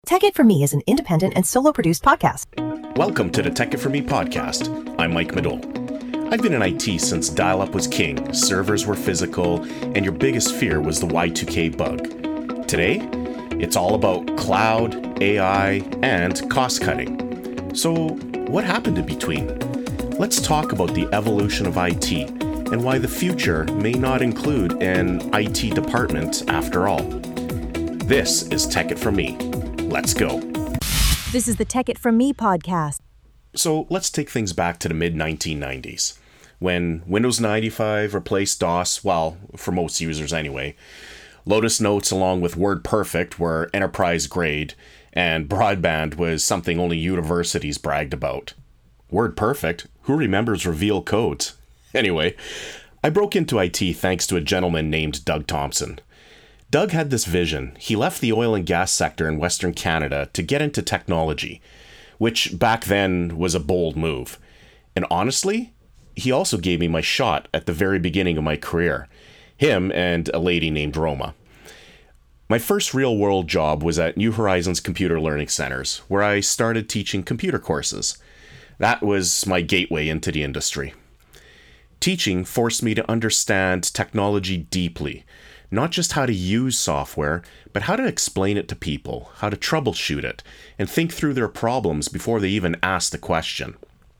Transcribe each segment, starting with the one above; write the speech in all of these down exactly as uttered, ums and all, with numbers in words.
Tech It For Me is an independent and solo-produced podcast. Welcome to the Tech It For Me podcast. I'm Mike Madole. I've been in I T since dial-up was king, servers were physical, and your biggest fear was the Y two K bug. Today, it's all about cloud, A I, and cost-cutting. So, what happened in between? Let's talk about the evolution of I T and why the future may not include an I T department after all. This is Tech It For Me. Let's go. This is the Tech It From Me podcast. So let's take things back to the mid nineteen nineties, when Windows ninety-five replaced DOS, well, for most users anyway. Lotus Notes along with WordPerfect were enterprise grade, and broadband was something only universities bragged about. WordPerfect? Who remembers Reveal codes? Anyway, I broke into I T thanks to a gentleman named Doug Thompson. Doug had this vision. He left the oil and gas sector in Western Canada to get into technology, which back then was a bold move. And honestly, he also gave me my shot at the very beginning of my career. Him and a lady named Roma. My first real-world job was at New Horizons Computer Learning Centers, where I started teaching computer courses. That was my gateway into the industry. Teaching forced me to understand technology deeply. Not just how to use software, but how to explain it to people, how to troubleshoot it, and think through their problems before they even ask the question.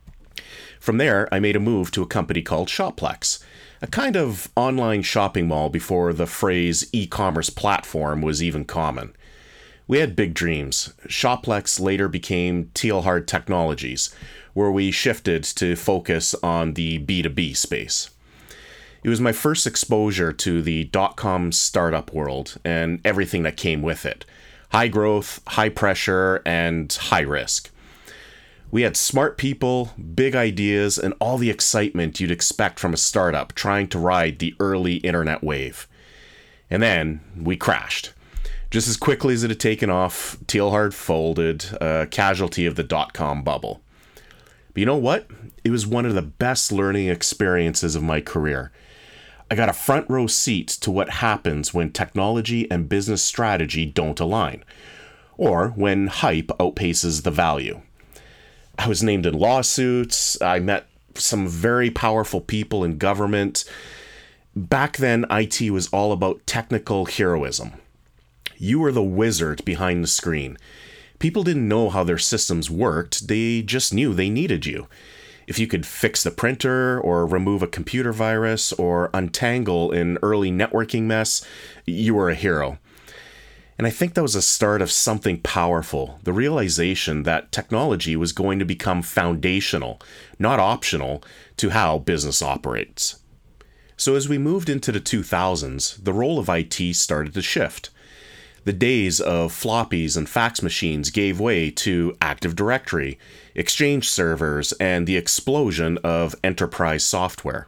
From there, I made a move to a company called Shoplex, a kind of online shopping mall before the phrase e-commerce platform was even common. We had big dreams. Shoplex later became Teilhard Technologies, where we shifted to focus on the B two B space. It was my first exposure to the dot-com startup world and everything that came with it. High growth, high pressure, and high risk. We had smart people, big ideas, and all the excitement you'd expect from a startup trying to ride the early internet wave. And then we crashed. Just as quickly as it had taken off, Teilhard folded, a casualty of the dot-com bubble. But you know what? It was one of the best learning experiences of my career. I got a front row seat to what happens when technology and business strategy don't align, or when hype outpaces the value. I was named in lawsuits, I met some very powerful people in government. Back then, I T was all about technical heroism. You were the wizard behind the screen. People didn't know how their systems worked, they just knew they needed you. If you could fix the printer, or remove a computer virus, or untangle an early networking mess, you were a hero. And I think that was the start of something powerful, the realization that technology was going to become foundational, not optional, to how business operates. So as we moved into the two thousands, the role of I T started to shift. The days of floppies and fax machines gave way to Active Directory, Exchange servers, and the explosion of enterprise software.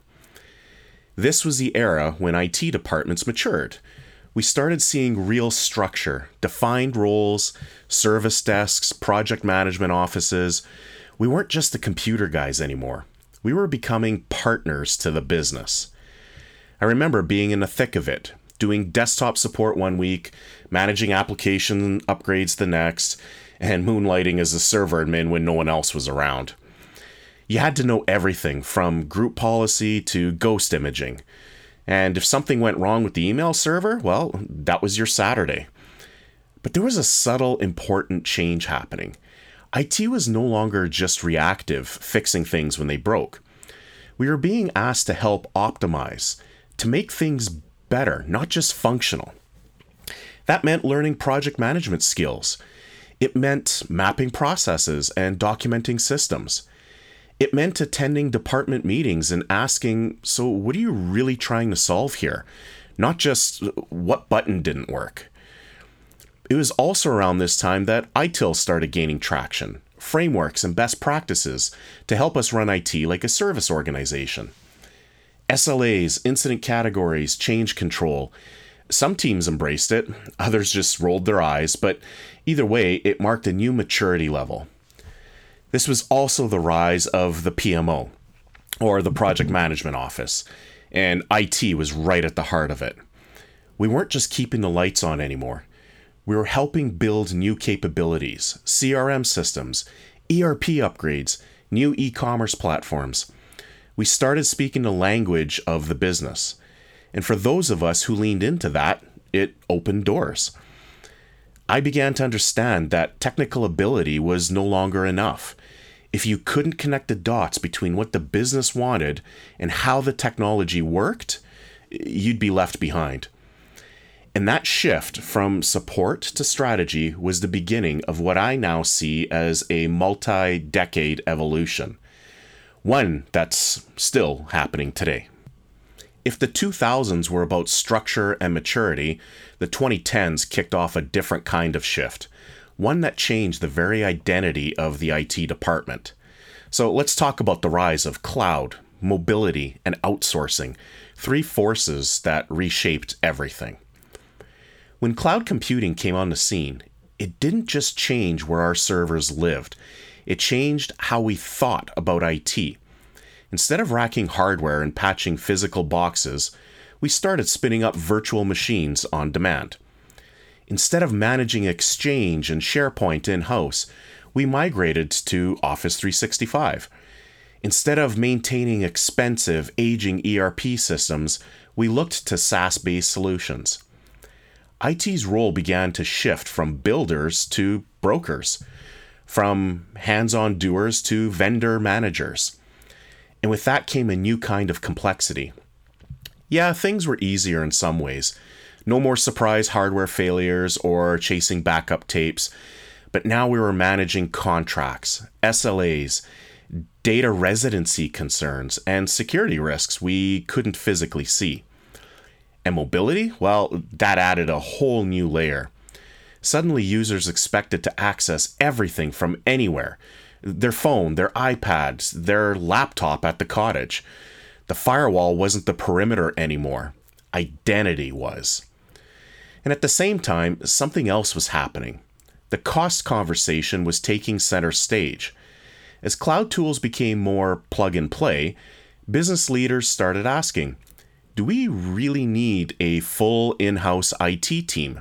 This was the era when I T departments matured. We started seeing real structure, defined roles, service desks, project management offices. We weren't just the computer guys anymore. We were becoming partners to the business. I remember being in the thick of it, doing desktop support one week, managing application upgrades the next, and moonlighting as a server admin when no one else was around. You had to know everything from group policy to ghost imaging. And if something went wrong with the email server, well, that was your Saturday. But there was a subtle, important change happening. I T was no longer just reactive, fixing things when they broke. We were being asked to help optimize, to make things better, not just functional. That meant learning project management skills. It meant mapping processes and documenting systems. It meant attending department meetings and asking, so what are you really trying to solve here? Not just what button didn't work. It was also around this time that I T I L started gaining traction, frameworks and best practices to help us run I T like a service organization. S L As, incident categories, change control. Some teams embraced it, others just rolled their eyes, but either way, it marked a new maturity level. This was also the rise of the P M O, or the Project Management Office, and I T was right at the heart of it. We weren't just keeping the lights on anymore. We were helping build new capabilities, C R M systems, E R P upgrades, new e-commerce platforms. We started speaking the language of the business. And for those of us who leaned into that, it opened doors. I began to understand that technical ability was no longer enough. If you couldn't connect the dots between what the business wanted and how the technology worked, you'd be left behind. And that shift from support to strategy was the beginning of what I now see as a multi-decade evolution. One that's still happening today. If the two thousands were about structure and maturity, the twenty tens kicked off a different kind of shift, one that changed the very identity of the I T department. So let's talk about the rise of cloud, mobility, and outsourcing, three forces that reshaped everything. When cloud computing came on the scene, it didn't just change where our servers lived, it changed how we thought about I T. Instead of racking hardware and patching physical boxes, we started spinning up virtual machines on demand. Instead of managing Exchange and SharePoint in-house, we migrated to Office three sixty-five. Instead of maintaining expensive, aging E R P systems, we looked to SaaS-based solutions. I T's role began to shift from builders to brokers, from hands-on doers to vendor managers. And with that came a new kind of complexity. Yeah, things were easier in some ways. No more surprise hardware failures or chasing backup tapes. But now we were managing contracts, S L As, data residency concerns, and security risks we couldn't physically see. And mobility? Well, that added a whole new layer. Suddenly, users expected to access everything from anywhere. Their phone, their iPads, their laptop at the cottage. The firewall wasn't the perimeter anymore. Identity was. And at the same time, something else was happening. The cost conversation was taking center stage. As cloud tools became more plug and play, business leaders started asking, do we really need a full in-house I T team?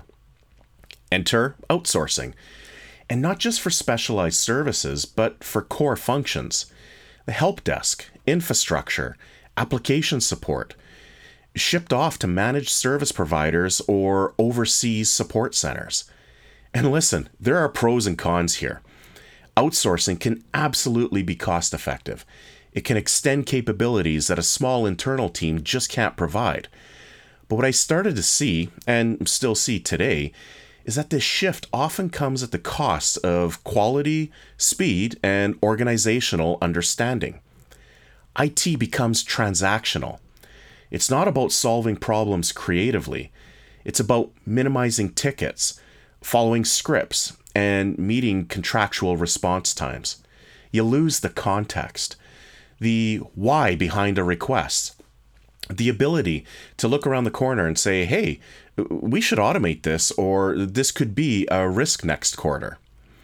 Enter outsourcing. And not just for specialized services, but for core functions. The help desk, infrastructure, application support, shipped off to managed service providers or overseas support centers. And listen, there are pros and cons here. Outsourcing can absolutely be cost effective. It can extend capabilities that a small internal team just can't provide. But what I started to see, and still see today, is that this shift often comes at the cost of quality, speed, and organizational understanding. I T becomes transactional. It's not about solving problems creatively. It's about minimizing tickets, following scripts, and meeting contractual response times. You lose the context, the why behind a request, the ability to look around the corner and say, hey, we should automate this, or this could be a risk next quarter.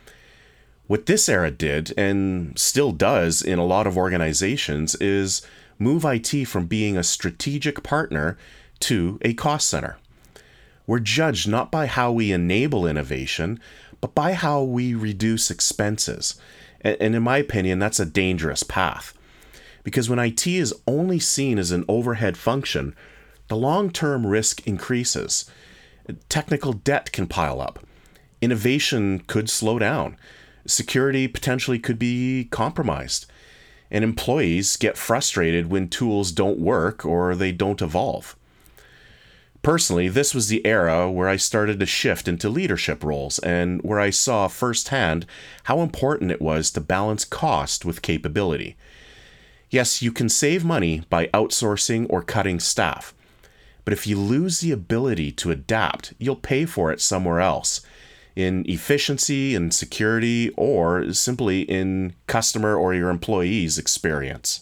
What this era did, and still does in a lot of organizations, is move I T from being a strategic partner to a cost center. We're judged not by how we enable innovation, but by how we reduce expenses. And in my opinion, that's a dangerous path. Because when I T is only seen as an overhead function, the long-term risk increases. Technical debt can pile up. Innovation could slow down. Security potentially could be compromised. And employees get frustrated when tools don't work or they don't evolve. Personally, this was the era where I started to shift into leadership roles and where I saw firsthand how important it was to balance cost with capability. Yes, you can save money by outsourcing or cutting staff. But if you lose the ability to adapt, you'll pay for it somewhere else, in efficiency and security, or simply in customer or your employees' experience.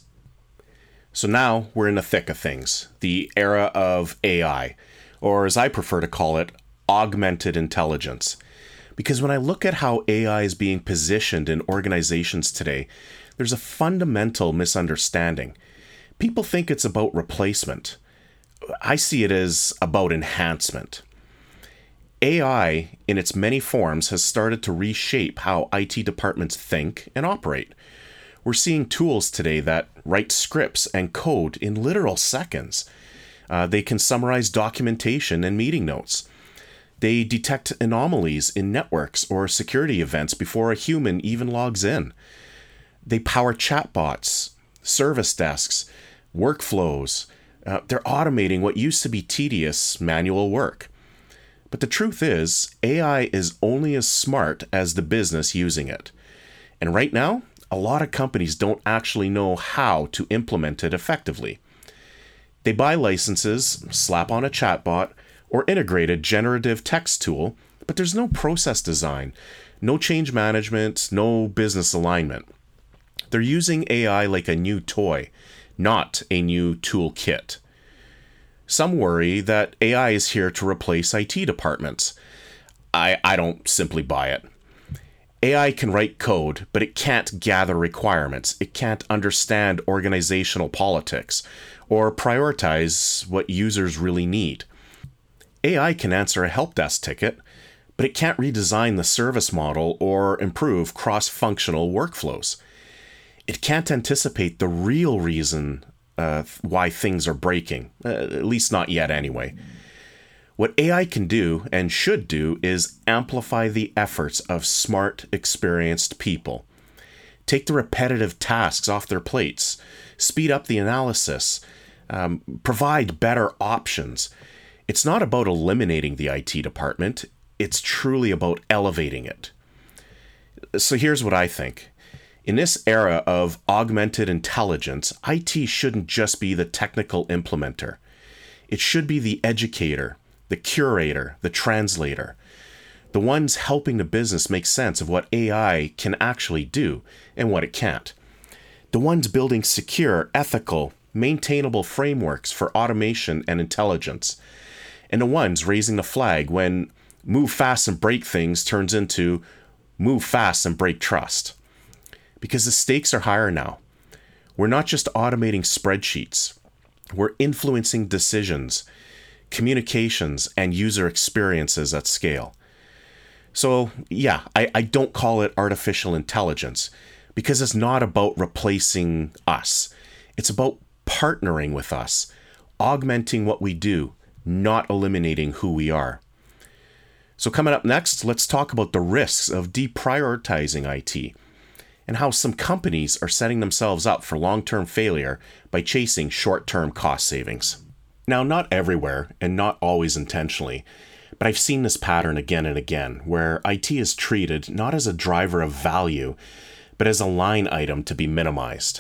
So now we're in the thick of things, the era of A I, or as I prefer to call it, augmented intelligence. Because when I look at how A I is being positioned in organizations today, there's a fundamental misunderstanding. People think it's about replacement. I see it as about enhancement. A I, in its many forms, has started to reshape how I T departments think and operate. We're seeing tools today that write scripts and code in literal seconds. Uh, they can summarize documentation and meeting notes. They detect anomalies in networks or security events before a human even logs in. They power chatbots, service desks, workflows. Uh, they're automating what used to be tedious manual work. But the truth is, A I is only as smart as the business using it. And right now, a lot of companies don't actually know how to implement it effectively. They buy licenses, slap on a chatbot, or integrate a generative text tool, but there's no process design, no change management, no business alignment. They're using A I like a new toy, not a new toolkit. Some worry that A I is here to replace I T departments. I, I don't simply buy it. A I can write code, but it can't gather requirements. It can't understand organizational politics or prioritize what users really need. A I can answer a help desk ticket, but it can't redesign the service model or improve cross-functional workflows. It can't anticipate the real reason uh, why things are breaking, uh, at least not yet anyway. What A I can do and should do is amplify the efforts of smart, experienced people. Take the repetitive tasks off their plates, speed up the analysis, um, provide better options. It's not about eliminating the I T department, it's truly about elevating it. So here's what I think. In this era of augmented intelligence, I T shouldn't just be the technical implementer. It should be the educator, the curator, the translator, the ones helping the business make sense of what A I can actually do and what it can't. The ones building secure, ethical, maintainable frameworks for automation and intelligence. And the ones raising the flag when move fast and break things turns into move fast and break trust. Because the stakes are higher now. We're not just automating spreadsheets. We're influencing decisions, communications, and user experiences at scale. So yeah, I, I don't call it artificial intelligence because it's not about replacing us. It's about partnering with us, augmenting what we do, not eliminating who we are. So coming up next, let's talk about the risks of deprioritizing I T and how some companies are setting themselves up for long-term failure by chasing short-term cost savings. Now, not everywhere and not always intentionally, but I've seen this pattern again and again where I T is treated not as a driver of value, but as a line item to be minimized.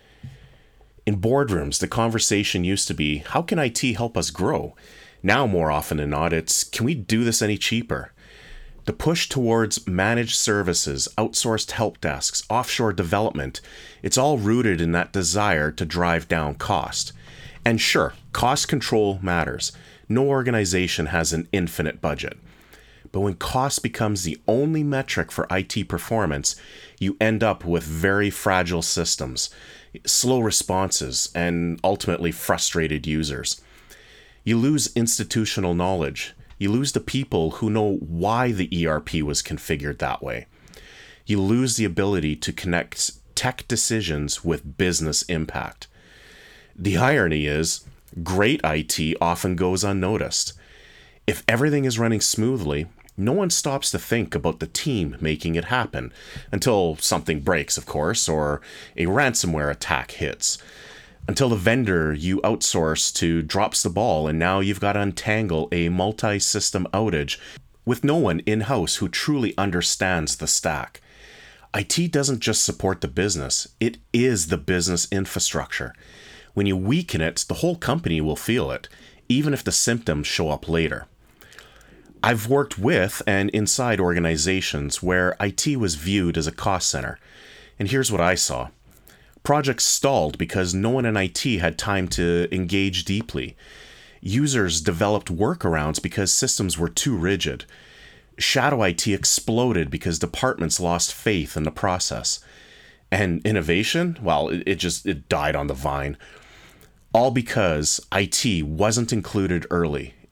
In boardrooms, the conversation used to be, how can I T help us grow? Now, more often than not, it's, can we do this any cheaper? The push towards managed services, outsourced help desks, offshore development, it's all rooted in that desire to drive down cost. And sure, cost control matters. No organization has an infinite budget. But when cost becomes the only metric for I T performance, you end up with very fragile systems, slow responses, and ultimately frustrated users. You lose institutional knowledge. You lose the people who know why the E R P was configured that way. You lose the ability to connect tech decisions with business impact. The irony is, great I T often goes unnoticed. If everything is running smoothly, no one stops to think about the team making it happen, until something breaks, of course, or a ransomware attack hits. Until the vendor you outsource to drops the ball and now you've got to untangle a multi-system outage with no one in-house who truly understands the stack. I T doesn't just support the business, it is the business infrastructure. When you weaken it, the whole company will feel it, even if the symptoms show up later. I've worked with and inside organizations where I T was viewed as a cost center, and here's what I saw. Projects stalled because no one in I T had time to engage deeply. Users developed workarounds because systems were too rigid. Shadow I T exploded because departments lost faith in the process. And innovation, well, it, it just it died on the vine. All because I T wasn't included early.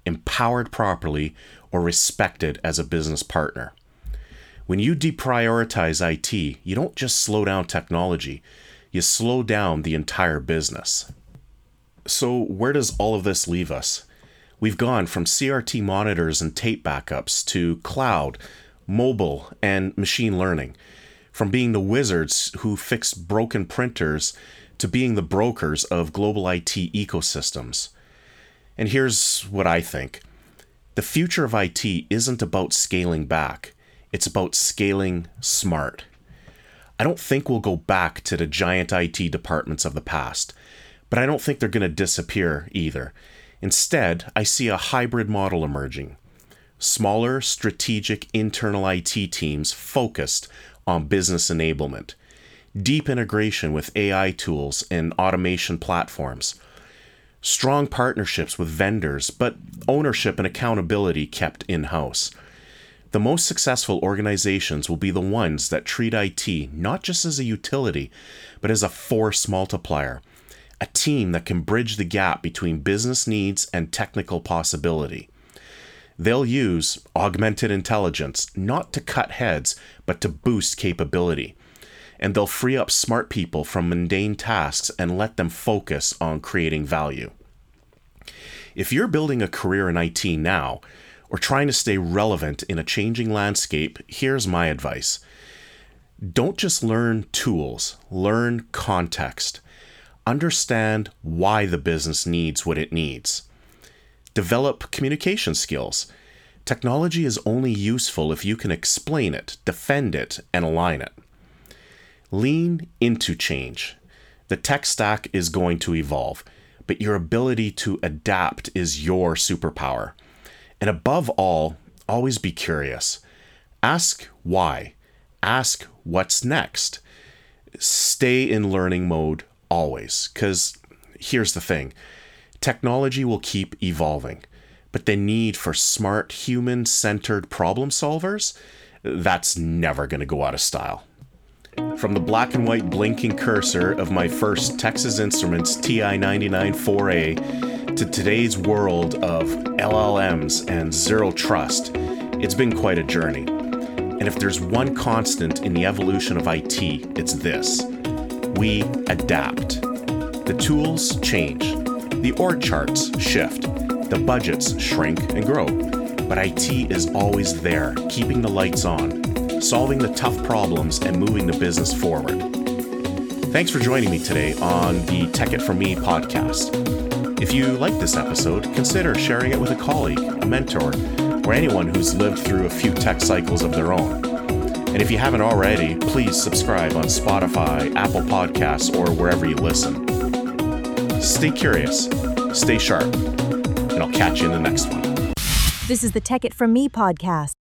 empowered properly, or respected as a business partner. When you deprioritize I T, you don't just slow down technology, you slow down the entire business. So where does all of this leave us? We've gone from C R T monitors and tape backups to cloud, mobile, and machine learning. From being the wizards who fix broken printers to being the brokers of global I T ecosystems. And here's what I think. The future of I T isn't about scaling back. It's about scaling smart. I don't think we'll go back to the giant I T departments of the past, but I don't think they're going to disappear either. Instead, I see a hybrid model emerging. Smaller, strategic internal I T teams focused on business enablement, deep integration with A I tools and automation platforms, strong partnerships with vendors, but ownership and accountability kept in-house. The most successful organizations will be the ones that treat I T not just as a utility, but as a force multiplier, a team that can bridge the gap between business needs and technical possibility. They'll use augmented intelligence not to cut heads, but to boost capability. And they'll free up smart people from mundane tasks and let them focus on creating value. If you're building a career in I T now, or trying to stay relevant in a changing landscape, here's my advice. Don't just learn tools, learn context. Understand why the business needs what it needs. Develop communication skills. Technology is only useful if you can explain it, defend it, and align it. Lean into change. The tech stack is going to evolve, but your ability to adapt is your superpower. And above all, always be curious. Ask why. Ask what's next. Stay in learning mode always, because here's the thing. Technology will keep evolving, but the need for smart, human-centered problem solvers, that's never going to go out of style. From the black and white blinking cursor of my first Texas Instruments T I ninety-nine four A to today's world of L L Ms and zero trust, it's been quite a journey. And if there's one constant in the evolution of I T, it's this. We adapt. The tools change. The org charts shift. The budgets shrink and grow. But I T is always there, keeping the lights on, solving the tough problems and moving the business forward. Thanks for joining me today on the Tech It From Me podcast. If you like this episode, consider sharing it with a colleague, a mentor, or anyone who's lived through a few tech cycles of their own. And if you haven't already, please subscribe on Spotify, Apple Podcasts, or wherever you listen. Stay curious, stay sharp, and I'll catch you in the next one. This is the Tech It From Me podcast.